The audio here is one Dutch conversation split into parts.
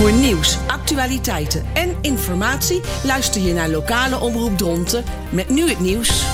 Voor nieuws, actualiteiten en informatie luister je naar lokale omroep Dronten met nu het nieuws.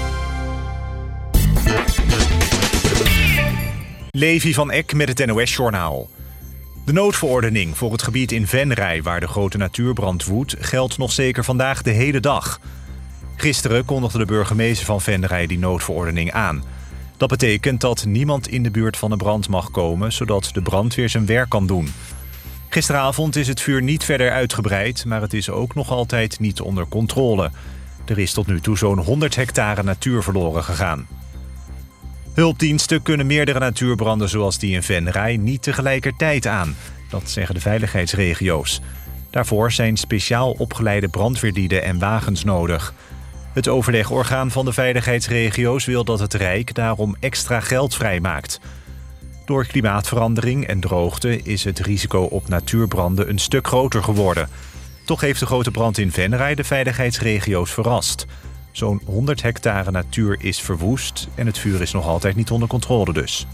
Levi van Eck met het NOS-journaal. De noodverordening voor het gebied in Venray, waar de grote natuurbrand woedt, geldt nog zeker vandaag de hele dag. Gisteren kondigde de burgemeester van Venray die noodverordening aan. Dat betekent dat niemand in de buurt van de brand mag komen, zodat de brandweer zijn werk kan doen. Gisteravond is het vuur niet verder uitgebreid, maar het is ook nog altijd niet onder controle. Er is tot nu toe zo'n 100 hectare natuur verloren gegaan. Hulpdiensten kunnen meerdere natuurbranden zoals die in Venray niet tegelijkertijd aan. Dat zeggen de veiligheidsregio's. Daarvoor zijn speciaal opgeleide brandweerlieden en wagens nodig. Het overlegorgaan van de veiligheidsregio's wil dat het Rijk daarom extra geld vrijmaakt. Door klimaatverandering en droogte is het risico op natuurbranden een stuk groter geworden. Toch heeft de grote brand in Venray de veiligheidsregio's verrast. Zo'n 100 hectare natuur is verwoest en het vuur is nog altijd niet onder controle dus.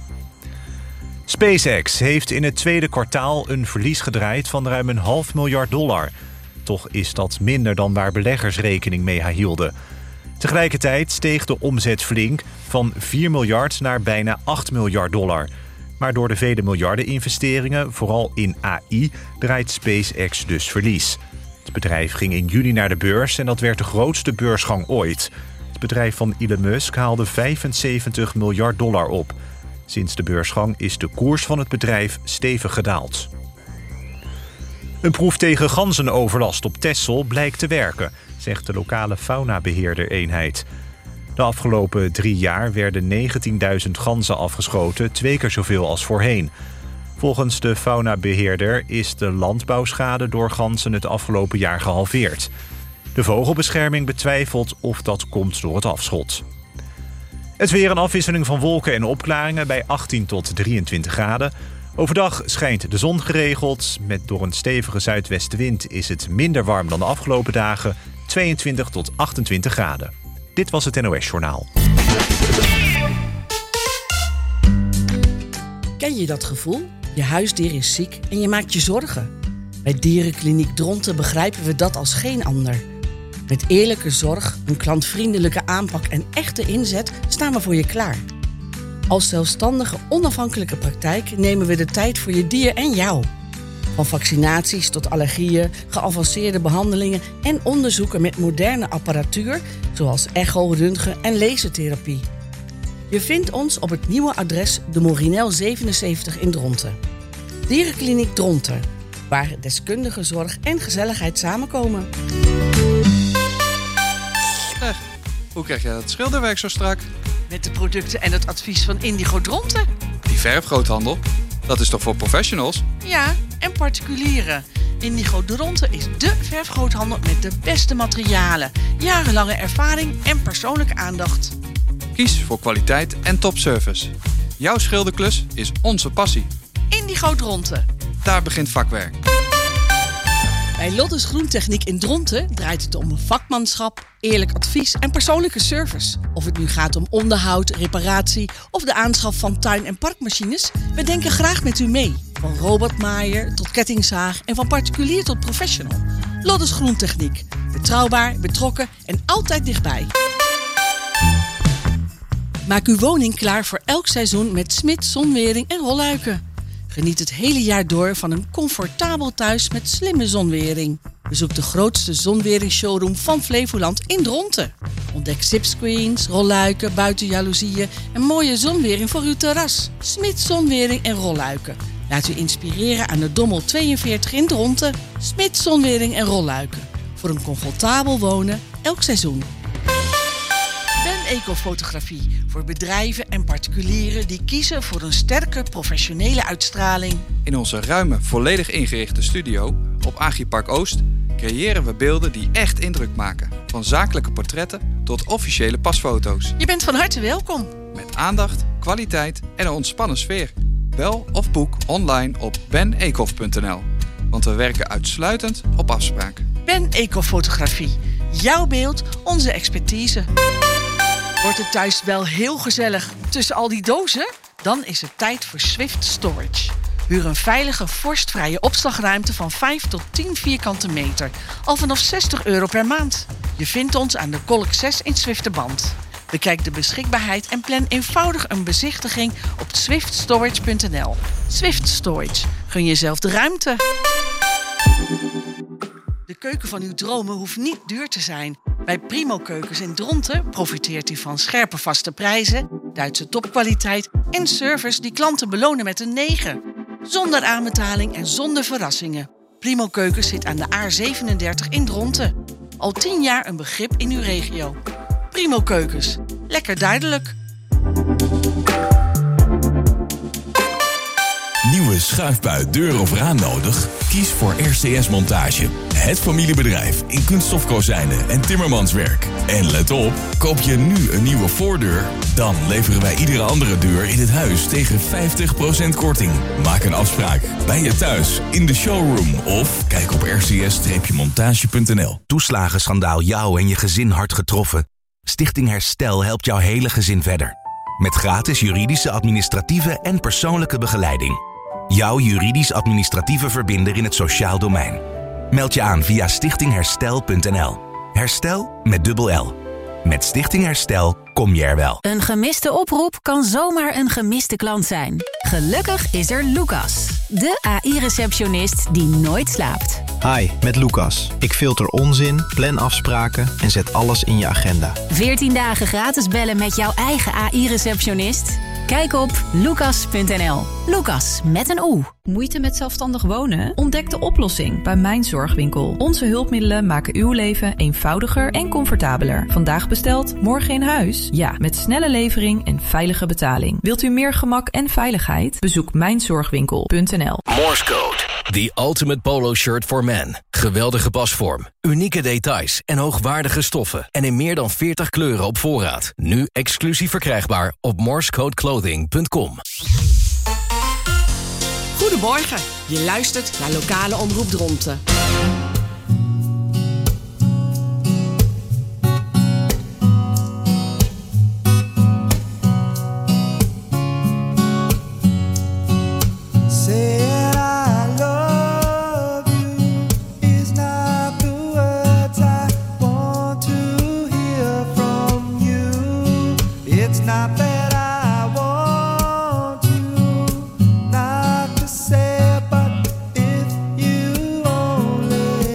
SpaceX heeft in het tweede kwartaal een verlies gedraaid van ruim $500 miljoen. Toch is dat minder dan waar beleggers rekening mee hielden. Tegelijkertijd steeg de omzet flink van 4 miljard naar bijna $8 miljard. Maar door de vele miljarden investeringen, vooral in AI, draait SpaceX dus verlies. Het bedrijf ging in juni naar de beurs en dat werd de grootste beursgang ooit. Het bedrijf van Elon Musk haalde $75 miljard op. Sinds de beursgang is de koers van het bedrijf stevig gedaald. Een proef tegen ganzenoverlast op Texel blijkt te werken, zegt de lokale faunabeheerder-eenheid. De afgelopen 3 jaar werden 19.000 ganzen afgeschoten, 2 keer zoveel als voorheen. Volgens de faunabeheerder is de landbouwschade door ganzen het afgelopen jaar gehalveerd. De vogelbescherming betwijfelt of dat komt door het afschot. Het weer een afwisseling van wolken en opklaringen bij 18 tot 23 graden. Overdag schijnt de zon geregeld. Door een stevige zuidwestenwind is het minder warm dan de afgelopen dagen. 22 tot 28 graden. Dit was het NOS-journaal. Ken je dat gevoel? Je huisdier is ziek en je maakt je zorgen. Bij Dierenkliniek Dronten begrijpen we dat als geen ander. Met eerlijke zorg, een klantvriendelijke aanpak en echte inzet staan we voor je klaar. Als zelfstandige, onafhankelijke praktijk nemen we de tijd voor je dier en jou. Van vaccinaties tot allergieën, geavanceerde behandelingen en onderzoeken met moderne apparatuur, zoals echo, röntgen en lasertherapie. Je vindt ons op het nieuwe adres de Morinel 77 in Dronten. Dierenkliniek Dronten, waar deskundige zorg en gezelligheid samenkomen. Hoe krijg jij dat schilderwerk zo strak? Met de producten en het advies van Indigo Dronten. Die verfgroothandel, dat is toch voor professionals? Ja, en particulieren. Indigo Dronten is dé verfgroothandel met de beste materialen, jarenlange ervaring en persoonlijke aandacht. Kies voor kwaliteit en topservice. Jouw schilderklus is onze passie. Indigo Dronten. Daar begint vakwerk. Bij Lottes Groentechniek in Dronten draait het om vakmanschap, eerlijk advies en persoonlijke service. Of het nu gaat om onderhoud, reparatie of de aanschaf van tuin- en parkmachines, we denken graag met u mee. Van robotmaaier tot kettingzaag en van particulier tot professional. Lottes Groentechniek. Betrouwbaar, betrokken en altijd dichtbij. Maak uw woning klaar voor elk seizoen met Smit, zonwering en rolluiken. Geniet het hele jaar door van een comfortabel thuis met slimme zonwering. Bezoek de grootste zonweringsshowroom van Flevoland in Dronten. Ontdek zipscreens, rolluiken, buitenjaloezieën en mooie zonwering voor uw terras. Smit, zonwering en rolluiken. Laat u inspireren aan de Dommel 42 in Dronten. Smit, zonwering en rolluiken. Voor een comfortabel wonen elk seizoen. Ben Ecofotografie voor bedrijven en particulieren die kiezen voor een sterke professionele uitstraling. In onze ruime, volledig ingerichte studio op Agripark Oost creëren we beelden die echt indruk maken. Van zakelijke portretten tot officiële pasfoto's. Je bent van harte welkom. Met aandacht, kwaliteit en een ontspannen sfeer. Bel of boek online op benecof.nl. Want we werken uitsluitend op afspraak. Ben Ecofotografie. Jouw beeld, onze expertise. Wordt het thuis wel heel gezellig tussen al die dozen? Dan is het tijd voor Swift Storage. Huur een veilige, vorstvrije opslagruimte van 5 tot 10 vierkante meter. Al vanaf €60 per maand. Je vindt ons aan de Kolk 6 in Zwifterband. Bekijk de beschikbaarheid en plan eenvoudig een bezichtiging op swiftstorage.nl. Swift Storage. Gun jezelf de ruimte. De keuken van uw dromen hoeft niet duur te zijn. Bij Primo Keukens in Dronten profiteert u van scherpe vaste prijzen, Duitse topkwaliteit en service die klanten belonen met een 9. Zonder aanbetaling en zonder verrassingen. Primo Keukens zit aan de A37 in Dronten. Al 10 jaar een begrip in uw regio. Primo Keukens. Lekker duidelijk. Nieuwe schuifbui, deur of raam nodig? Kies voor RCS Montage. Het familiebedrijf in kunststofkozijnen en timmermanswerk. En let op, koop je nu een nieuwe voordeur, dan leveren wij iedere andere deur in het huis tegen 50% korting. Maak een afspraak bij je thuis, in de showroom of kijk op rcs-montage.nl. Toeslagenschandaal jou en je gezin hard getroffen? Stichting Herstel helpt jouw hele gezin verder. Met gratis juridische, administratieve en persoonlijke begeleiding. Jouw juridisch-administratieve verbinder in het sociaal domein. Meld je aan via stichtingherstel.nl. Herstel met dubbel L. Met Stichting Herstel kom je er wel. Een gemiste oproep kan zomaar een gemiste klant zijn. Gelukkig is er Lucas, de AI-receptionist die nooit slaapt. Hi, met Lucas. Ik filter onzin, plan afspraken en zet alles in je agenda. 14 dagen gratis bellen met jouw eigen AI-receptionist? Kijk op lucas.nl. Lucas met een O. Moeite met zelfstandig wonen? Ontdek de oplossing bij Mijn Zorgwinkel. Onze hulpmiddelen maken uw leven eenvoudiger en comfortabeler. Vandaag besteld, morgen in huis? Ja, met snelle levering en veilige betaling. Wilt u meer gemak en veiligheid? Bezoek mijnzorgwinkel.nl. Morse Code. The ultimate polo shirt for men. Geweldige pasvorm, unieke details en hoogwaardige stoffen. En in meer dan 40 kleuren op voorraad. Nu exclusief verkrijgbaar op morsecodeclothing.com. Goedemorgen, je luistert naar Lokale Omroep Dronten. Not to say, but if you only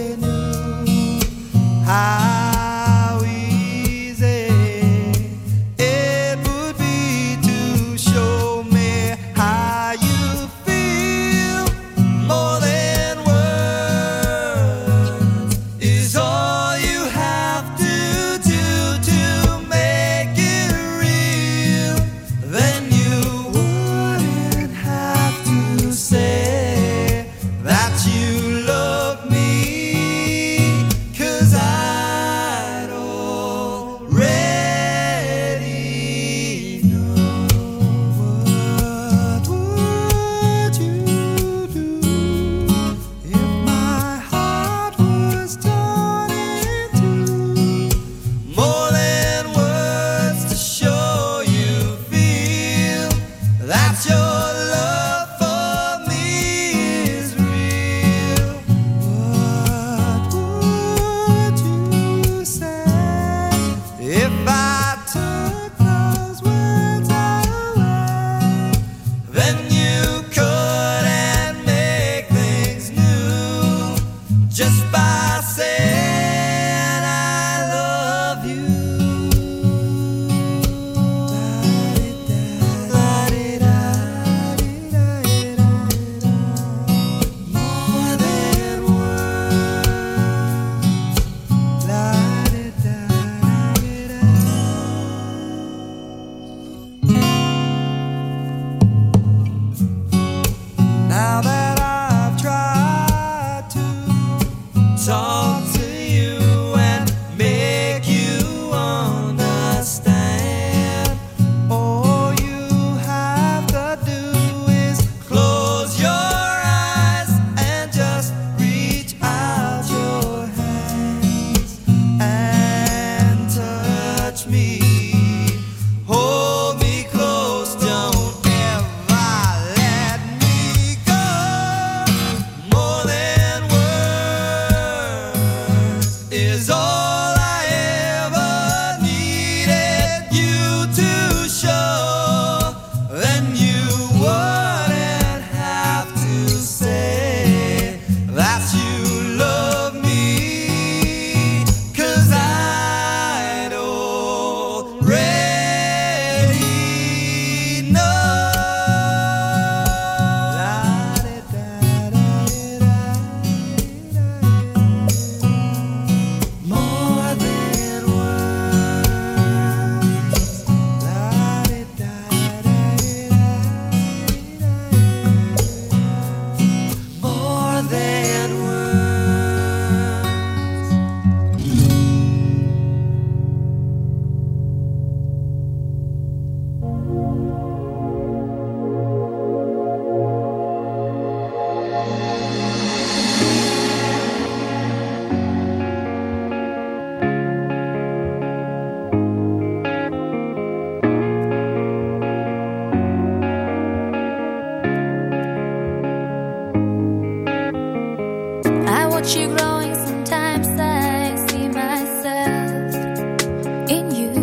watch you growing, sometimes I see myself in you.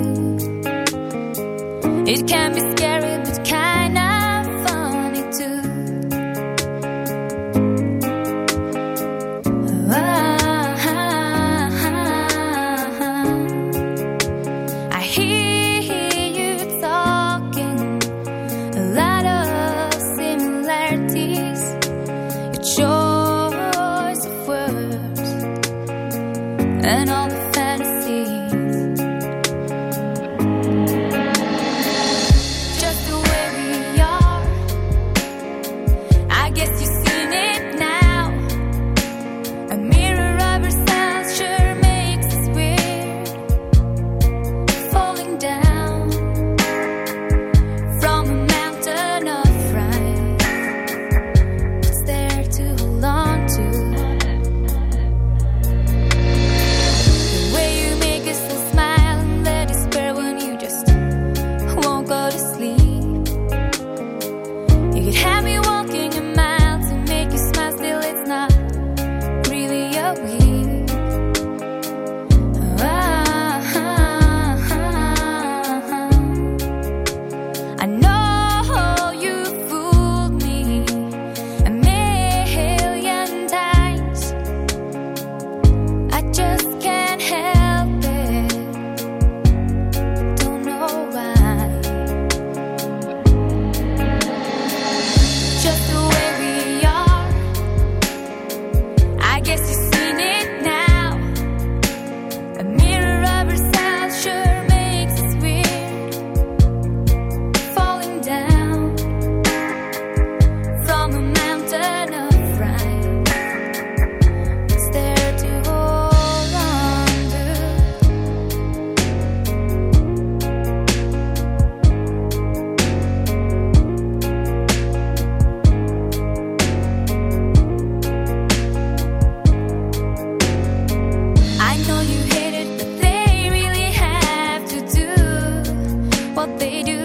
It can be scary, but kind of funny too. I hear you talking, a lot of similarities. Your choice of words and all the fantasies. Just the way we are, I guess you've seen it now. A mirror of ourselves sure makes us weird, falling down from a mountain of pride. What's there to hold on to? The way you make us all smile and the despair when you just won't go to sleep. You could have me walking a mile to make you smile, still it's not really a week. I know you fooled me a million times. I just can't help it, don't know why. Just the way we are, I guess you've seen it now. A mirror of ourselves sure makes us weird, falling down from a mountain of pride. What's there to hold on to? I know you hate it, but they really have to do what they do.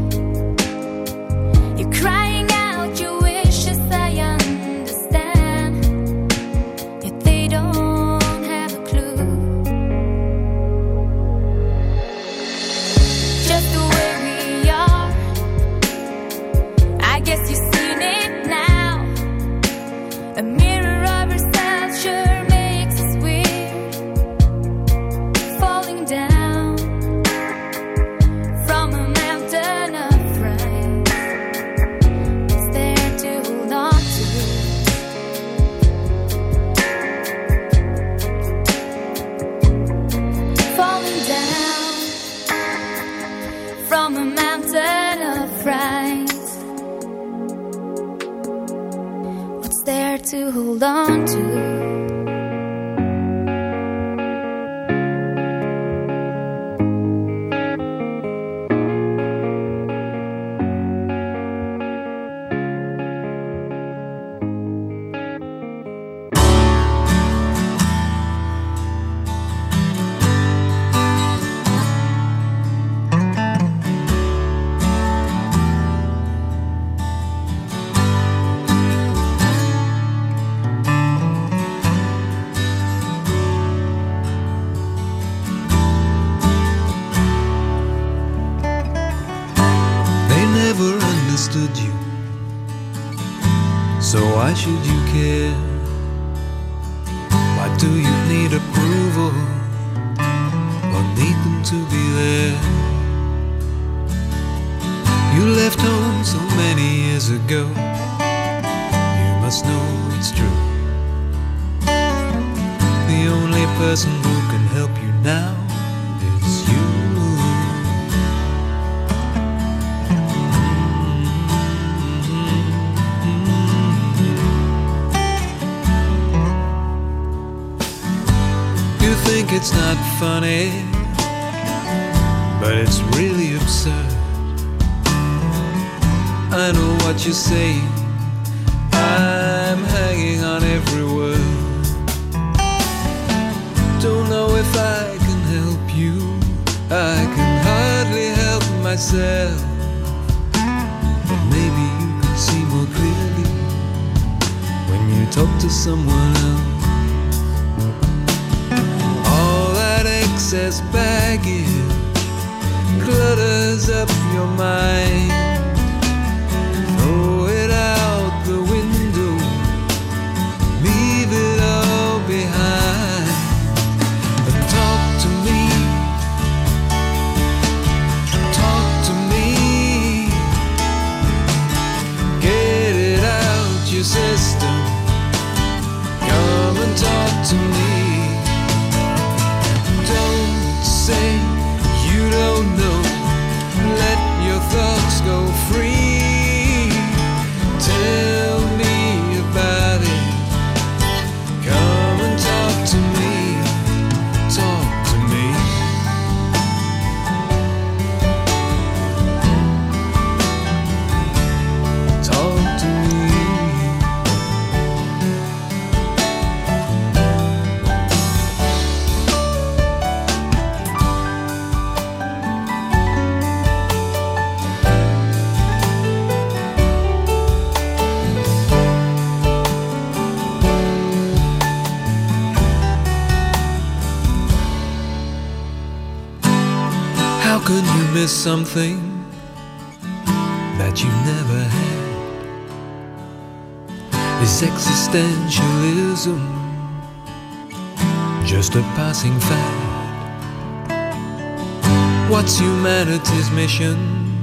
You're crying out your wishes, I understand, yet they don't have a clue. Just the way we are, I guess you've seen it now. A mirror of ourselves sure makes us weird, falling down from a mountain of pride. What's there to hold on to? Falling down from a mountain of pride. What's there to hold on to? They never understood you, so why should you care? Why do you need approval or need them to be there? You left home so many years ago, you must know it's true. The only person who can help you now is you. You think it's not funny, but it's really absurd. I know what you're saying, I'm hanging on every word. Don't know if I can help you, I can hardly help myself. But maybe you can see more clearly when you talk to someone else. excess baggage clutters up your mind. Throw it out the window, leave it all behind, and talk to me, talk to me, get it out your system, come and talk to me. Don't say you don't know, let your thoughts go free. Tell me about it, come and talk to me, talk to me. Talk to me. How could you miss something that you never had? Is existentialism just a passing fad? What's humanity's mission?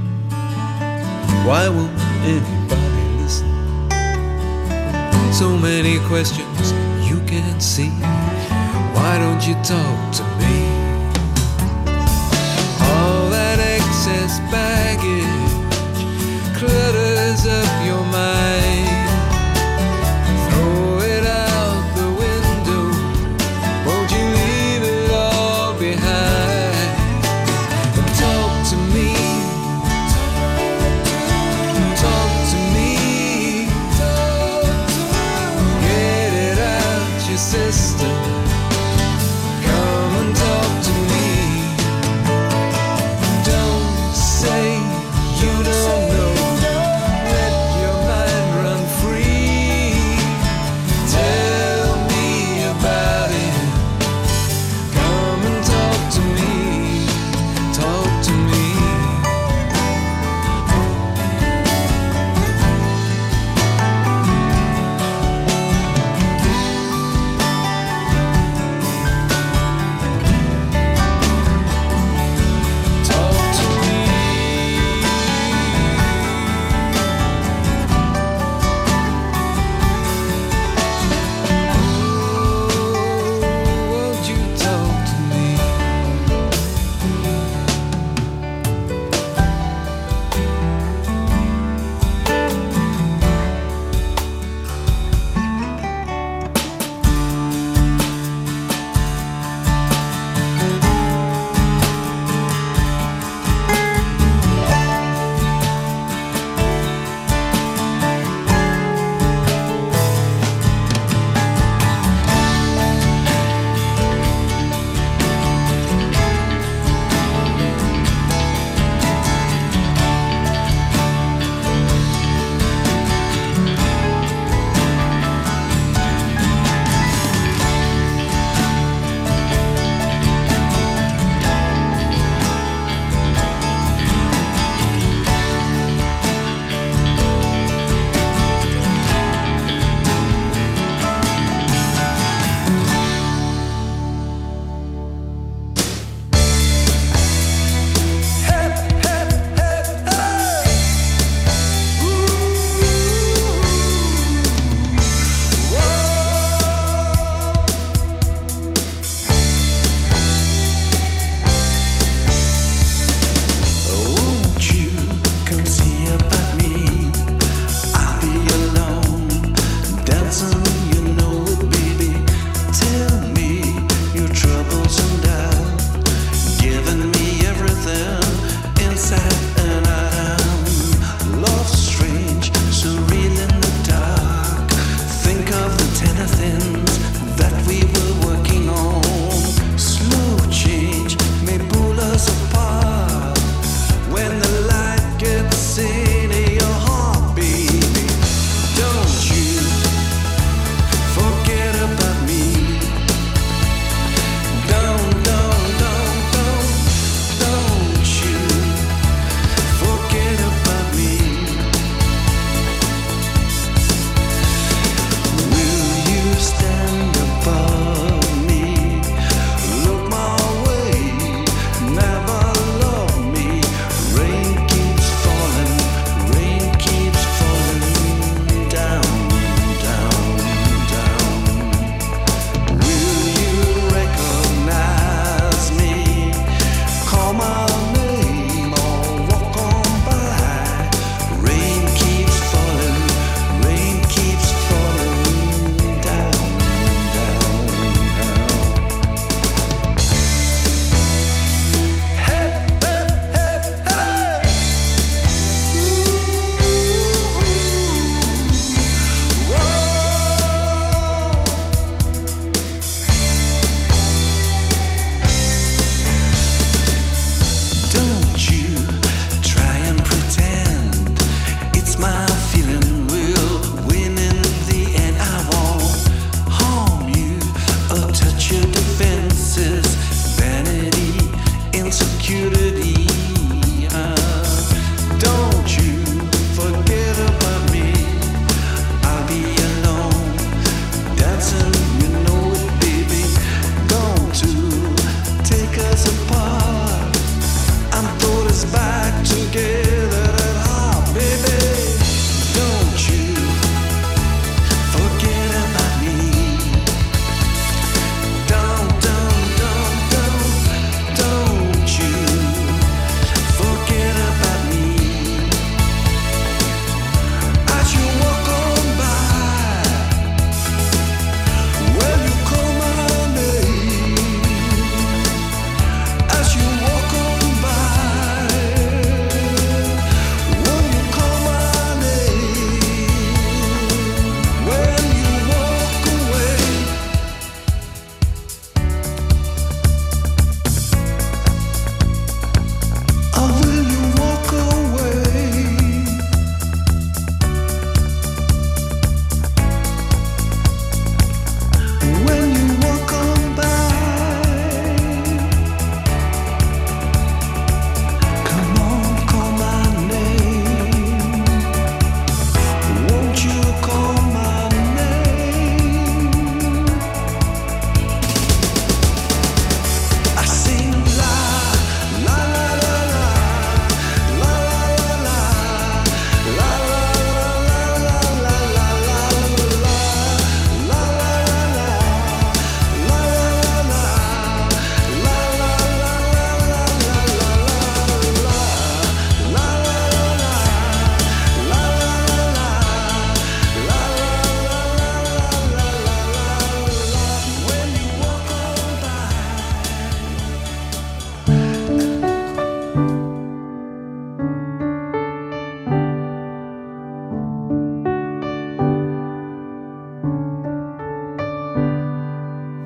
Why won't anybody listen? So many questions you can't see. Why don't you talk to me? All that excess baggage clutters up your mind. Throw it out the window, won't you leave it all behind? And talk to me, talk to me, get it out your system, come and talk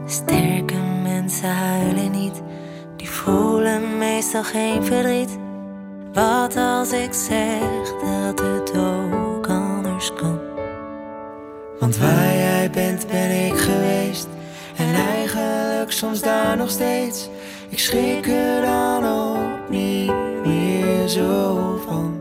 Sterke mensen huilen niet, die voelen meestal geen verdriet. Wat als ik zeg dat het ook anders kan? Want waar jij bent ben ik geweest, en eigenlijk soms daar nog steeds. Ik schrik er dan ook niet meer zo van.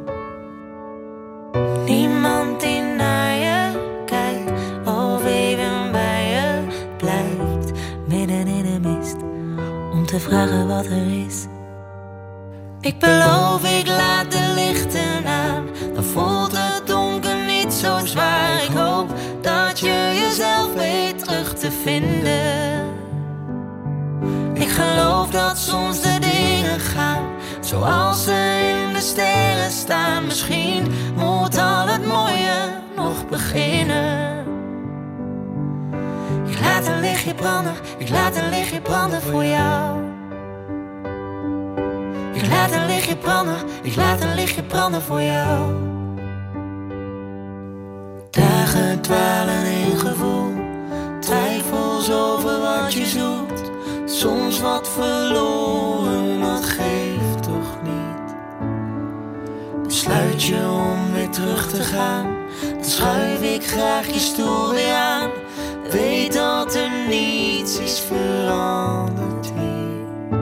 Niemand die naar je kijkt of even bij je blijft, midden in de mist, om te vragen wat er is. Ik beloof, ik laat de lichten aan, dan voelt het donker niet zo zwaar. Ik hoop dat je jezelf weet terug te vinden. Ik geloof dat soms de dingen gaan zoals ze in de sterren staan. Misschien moet al het mooie nog beginnen. Ik laat een lichtje branden, ik laat een lichtje branden voor jou. Ik laat een lichtje branden, ik laat een lichtje branden voor jou. Dagen dwalen in gevoel, twijfels over wat je zoekt. Soms wat verloren, dat geeft toch niet. Besluit je om weer terug te gaan, dan schuif ik graag je stoel weer aan. Weet dat er niets is veranderd hier.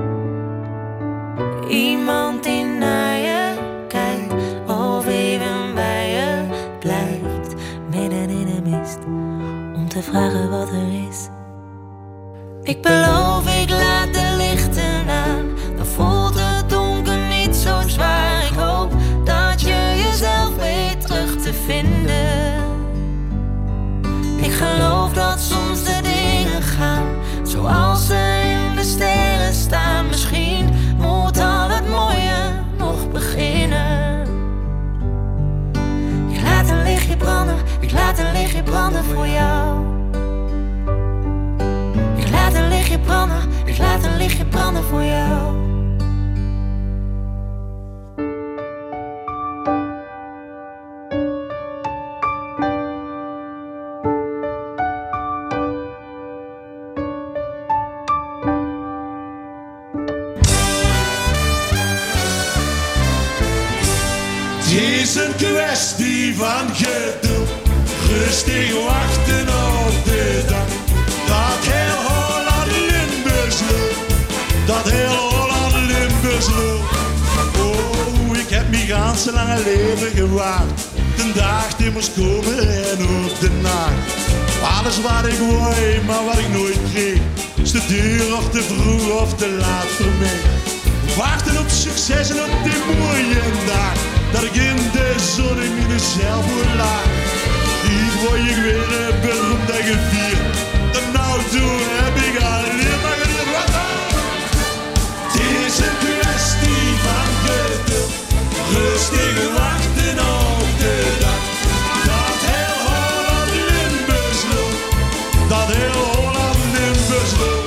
Iemand die naar je kijkt of even bij je blijft, midden in de mist, om te vragen wat er is. Ik beloof, ik laat de lichten aan, dan voelt het donker niet zo zwaar. Ik hoop dat je jezelf weet terug te vinden. Ik geloof dat soms de dingen gaan zoals ze in de sterren staan. Misschien moet al het mooie nog beginnen. Ik laat een lichtje branden, ik laat een lichtje branden voor jou. Ik laat een lichtje branden, ik laat een lichtje branden voor jou. Het is een kwestie van geduld, rustig wachten op de dag. Dat heel Holland Limburgs loopt, dat heel Holland Limburgs loopt. Oh, ik heb mijn ganse lange leven gewacht, de dag die moest komen en ook de nacht. Alles wat ik wou, maar wat ik nooit kreeg, is te duur of te vroeg of te laat voor mij. Wachten op succes en op die mooie dag, dat ik in de zon in mezelf word laag. Hier word ik weer beroemd en gevierd, en nou toen heb ik alleen maar geleerd. Het is een kwestie van geduld, rustig wachten op de dag. Dat heel Holland Limburgs loopt, dat heel Holland Limburgs loopt.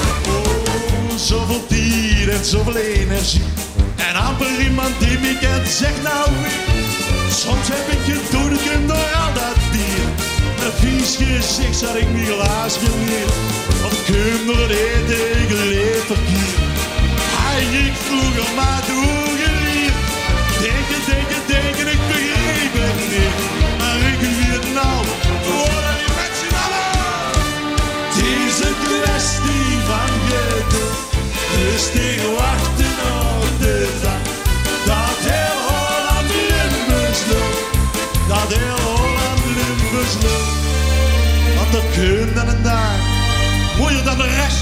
Oh, zoveel dier en zoveel energie, en amper iemand die me kent zegt nou wie. Soms heb ik gedood door al dat bier. Een vies gezicht zat ik niet glaas geleerd, of kun door het eten geleerd verkeerd. Hij ging vroeger maar doorgeleerd. Denken, denken, denken, ik begreep het niet. Maar ik weet nou, worden die mensen allen. Het is een kwestie van geduld, rustig wachten op de dag. Dat heel Holland Limburgs loopt, dat heel Holland Limburgs loopt. Want dat kun dan en daar, mooier dan de rest.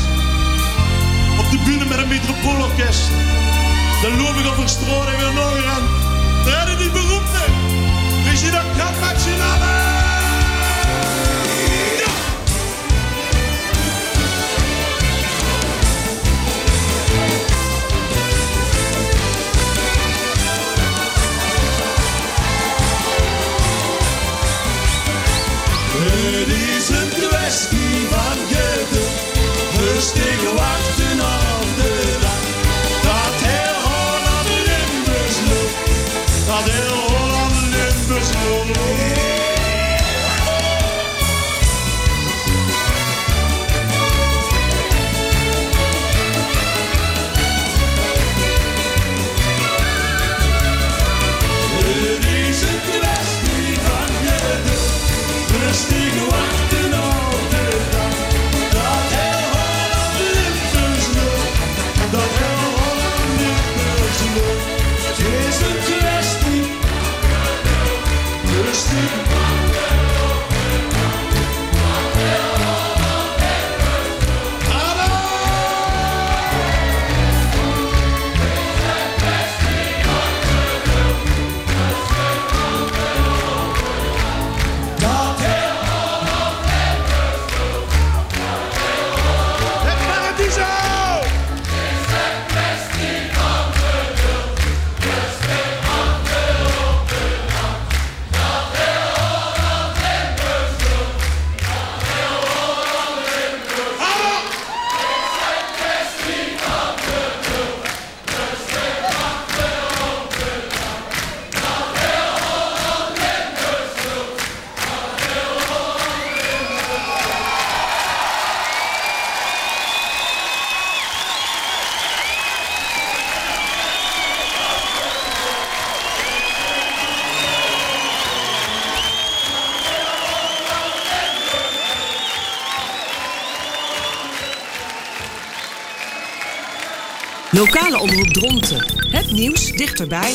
Op de bühne met een metropoolorkest, dan loop ik over straat en weer nog aan. Daar hadden die beroemde, weet je dat kan met z'n allen. Het is een kwestie van geduld, rustig wachten op de dag. Dat heel Holland Limburgs loopt, dat heel Holland Limburgs loopt. Lokale omroep Dronten. Het nieuws dichterbij.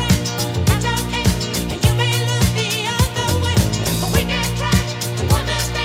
Understand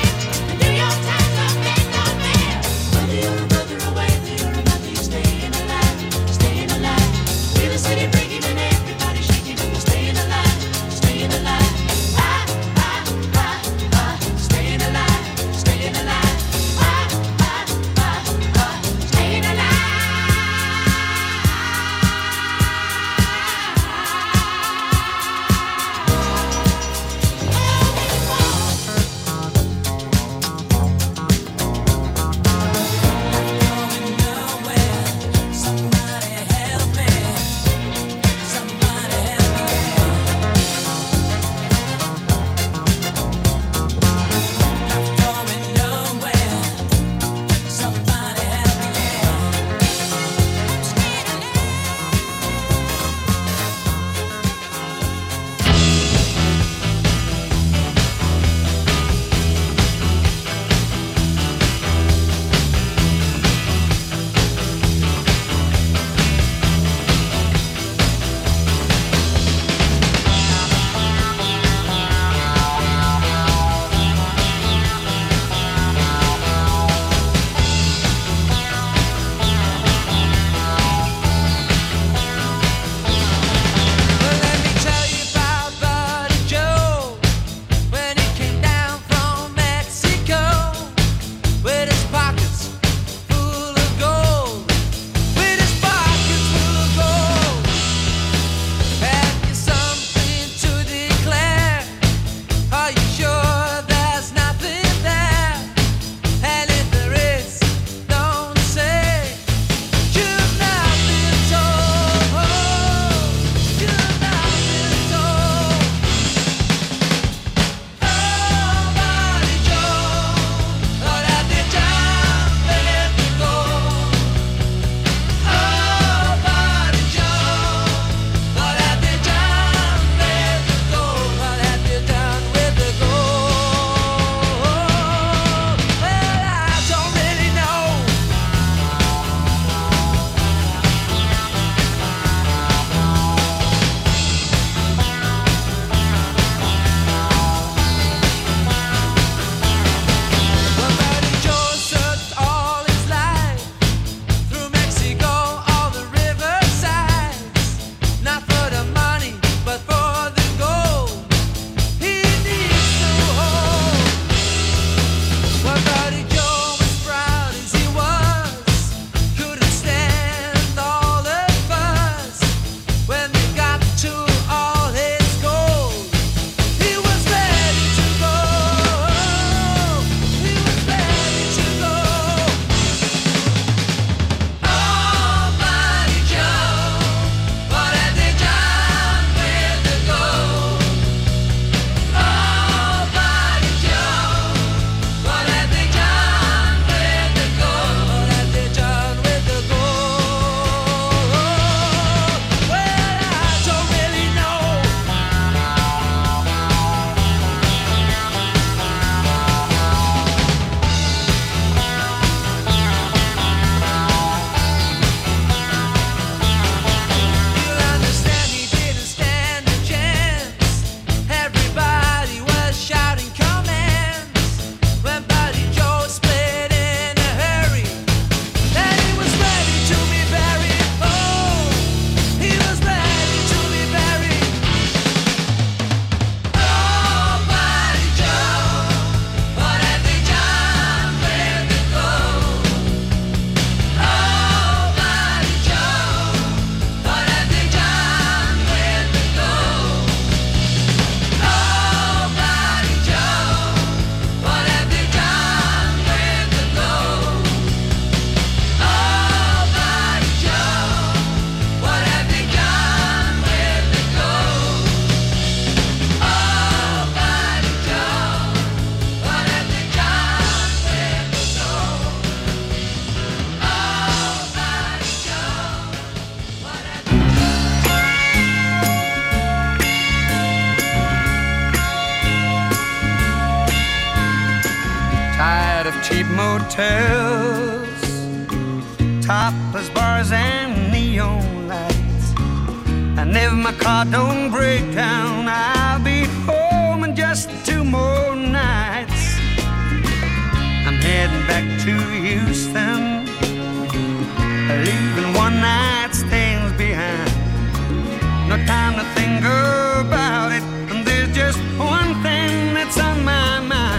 hotels, topless bars and neon lights. And if my car don't break down, I'll be home in just 2 more nights. I'm heading back to Houston, leaving one night stands behind. No time to think about it, and there's just one thing that's on my mind.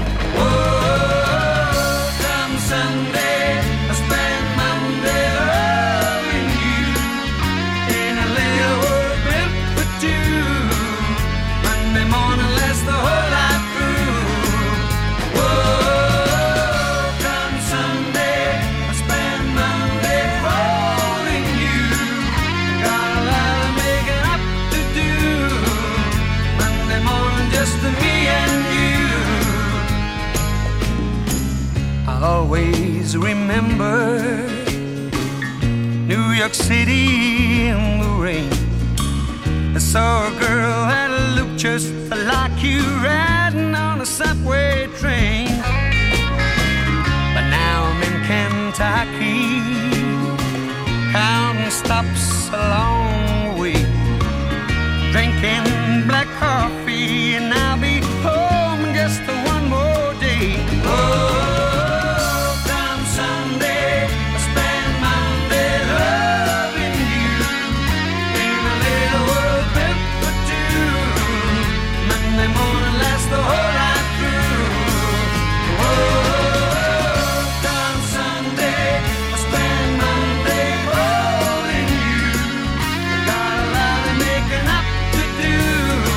Oh, come Sunday, I spend Monday loving you in a little world built for two. Monday morning lasts the whole life through. Oh, come Sunday, I spend Monday holding you. Got a lot of making up to do. Monday morning just to me and you. I always remember New York City in the rain. I saw a girl that looked just like you riding on a subway train. But now I'm in Kentucky, counting stops along the way, drinking black coffee, and I'll be home in just 1 more day. Oh, come Sunday, I spend Monday loving you in a little world built for two. Monday morning lasts the whole life through. Oh, come Sunday, I spend Monday holding you. Got a lot of making up to do.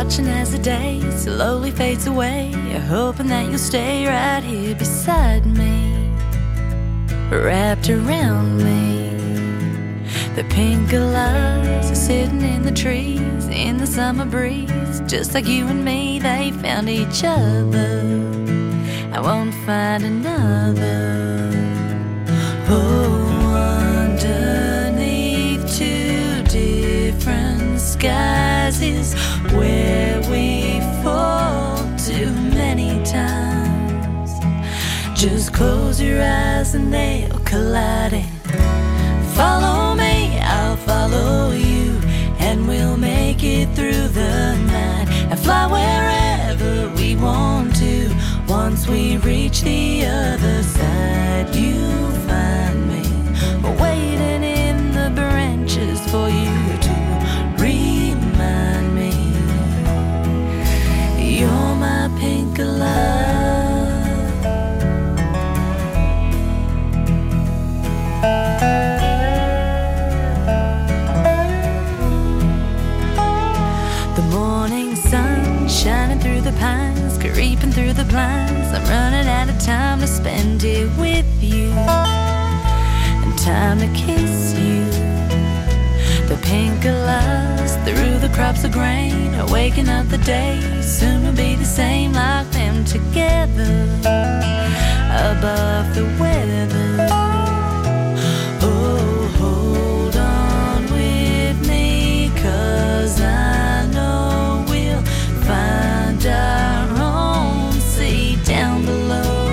watching as the day slowly fades away, hoping that you'll stay right here beside me, wrapped around me. The pink of love is sitting in the trees, in the summer breeze, just like you and me, they found each other. I won't find another. Oh, underneath two different skies is where we fall too many times. Just close your eyes and they'll collide and follow me, I'll follow you, and we'll make it through the night and fly wherever we want to. Once we reach the other side, you'll find me waiting in the branches for you to remind me you're my pink of love. The morning sun shining through the pines, creeping through the blinds. I'm running out of time to spend it with you, and time to kiss you. The pink of love's through the crops of grain, waking up the day, soon will be the same like them together, above the weather. Oh, hold on with me, 'cause I know we'll find our own seat down below.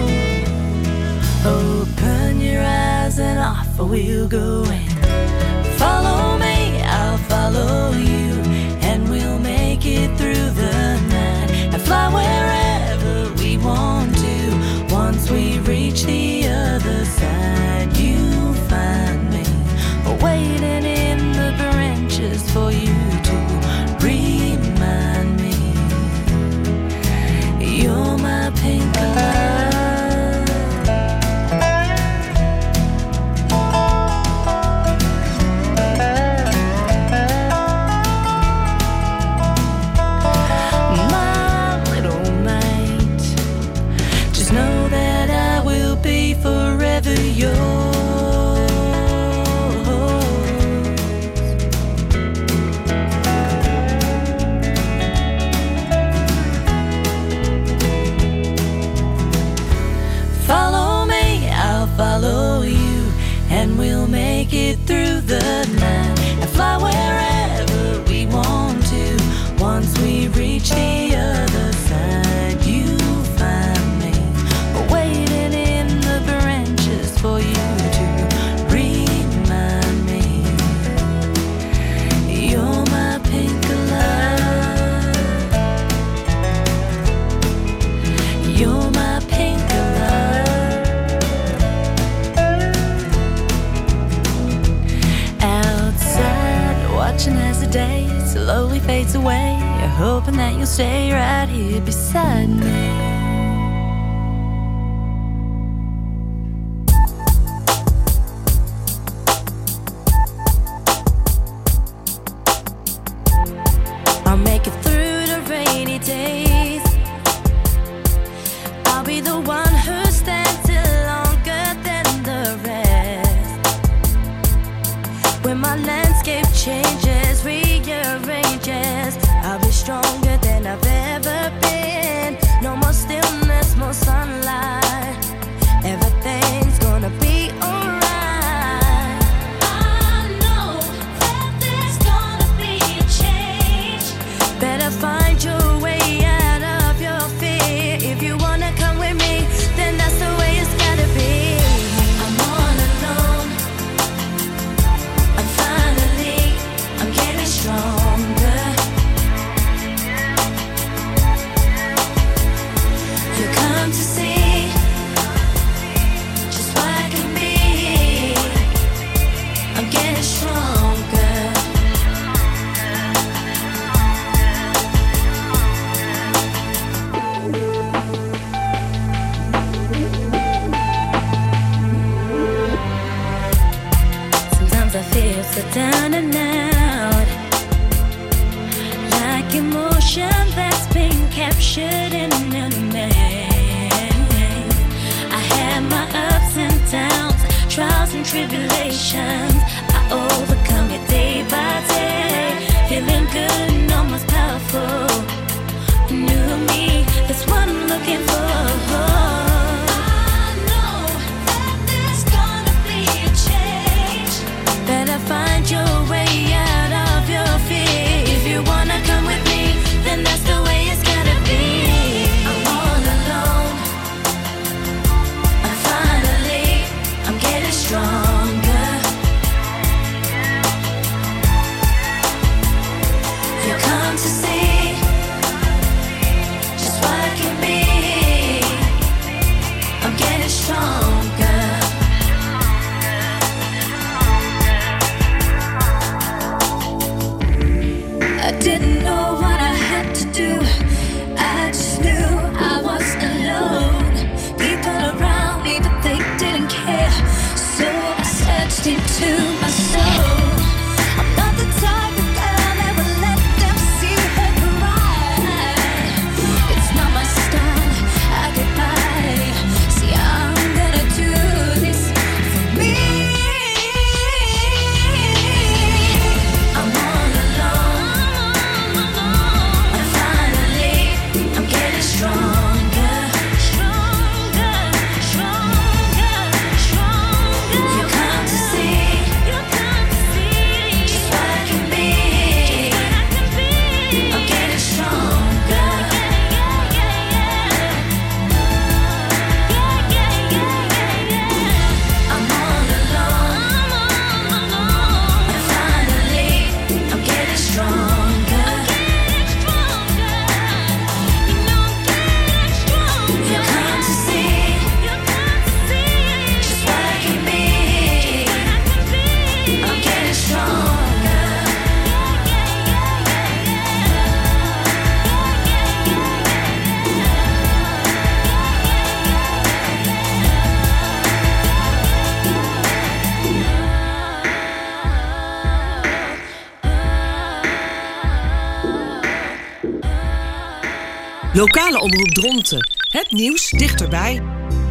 Open your eyes and off we'll go and follow me, I'll follow you, and we'll make it through the night and fly wherever we want to. Once we reach the other side, you'll find me waiting in the branches for you to remind me you're my pink of love. Forever yours. Follow me, I'll follow you, and we'll make it through the night and fly wherever we want to. Once we reach the other side, you'll find me waiting in the branches for you to remind me you're my pink of love. You're my pink of love. Outside, watching as the day slowly fades away, hoping that you'll stay right here beside me. I'll make it through the rainy days. I'll be the one who stands still longer than the rest. When my landscape changes, rearranges, I'll be stronger than I've ever been. No more stillness, more sunlight. Everything's gonna be alright. Better find your way out of your fear. If you wanna come with me, then that's the way it's gotta be. I'm all alone. I'm getting stronger. Lokale omroep Dronten. Het nieuws dichterbij.